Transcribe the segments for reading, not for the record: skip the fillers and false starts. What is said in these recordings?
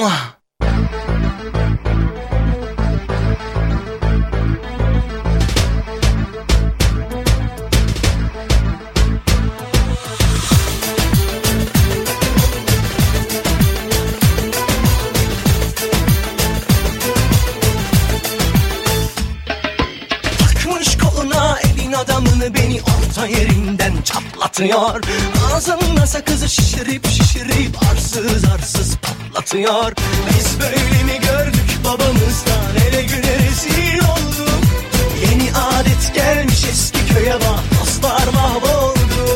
Adamını beni orta yerinden çatlatıyor. Ağzında sakızı şişirip arsız arsız patlatıyor. Biz böyle mi gördük babamızdan, ele güne rezil olduk. Yeni adet gelmiş eski köye bak, dostlar mahvoldu.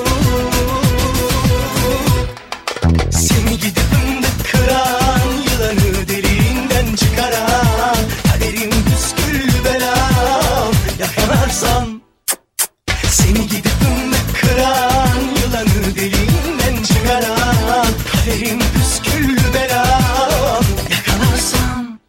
Seni gidip fındık kıran, yılanı deliğinden çıkaran, kaderim püskül belam, yakalarsam. Seni gidip fındık kıran, yılanı deliğinden çıkaran, kaderim püskül belam, yakalarsam.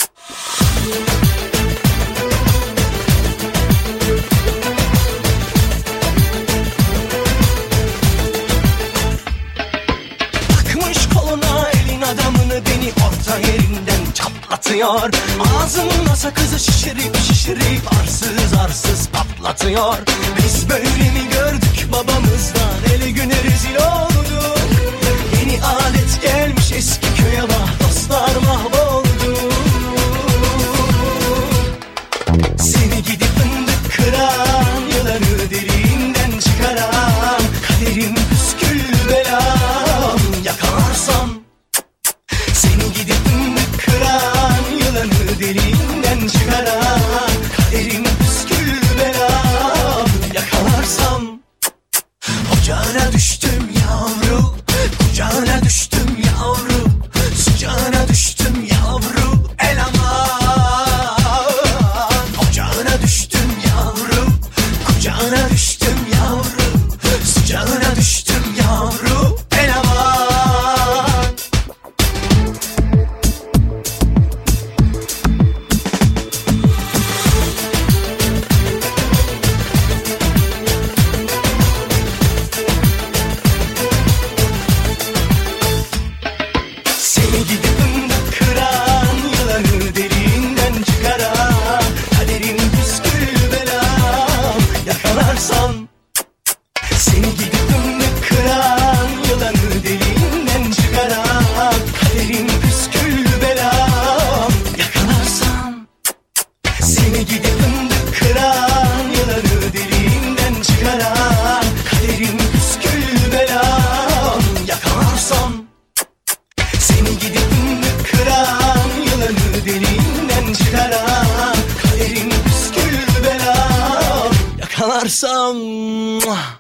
Takmış koluna elin adamını, beni orta yerinden çatlatıyor. Ağzımda sakızı şişirip arsız arsız patlatıyor. Biz böyle mi gördük babamızdan, ele güne rezil olduk. Yeni adet gelmiş eski köye bak, dostlar mahvoldu. Seni gidip fındık kıran, yılanı deliğinden çıkaran, kaderim püskül belam, yakalarsam. Seni gidip fındık kıran, yılanı deliğinden çıkaran, kaderim püskül belam, yakalarsam. Ocağına düştüm yavru, kucağına düştüm yavru, sıcağına düştüm yavru, el aman. Ocağına düştüm yavru, kucağına düştüm yavru, sıcağına düştüm yavru, el aman. Seni gidip fındık kıran, yılanı deliğinden çıkaran, kaderim püskül belam, yakalarsam. Seni gidip fındık kıran, yılanı deliğinden çıkaran, kaderim püskül belam, yakalarsam. Seni gidip fındık kıran, yılanı deliğinden çıkaran, kaderim püskül belam, yakalarsam. Seni gidip fındık kıran, yılanı deliğinden çıkaran, kaderim püskül belam, yakalarsam.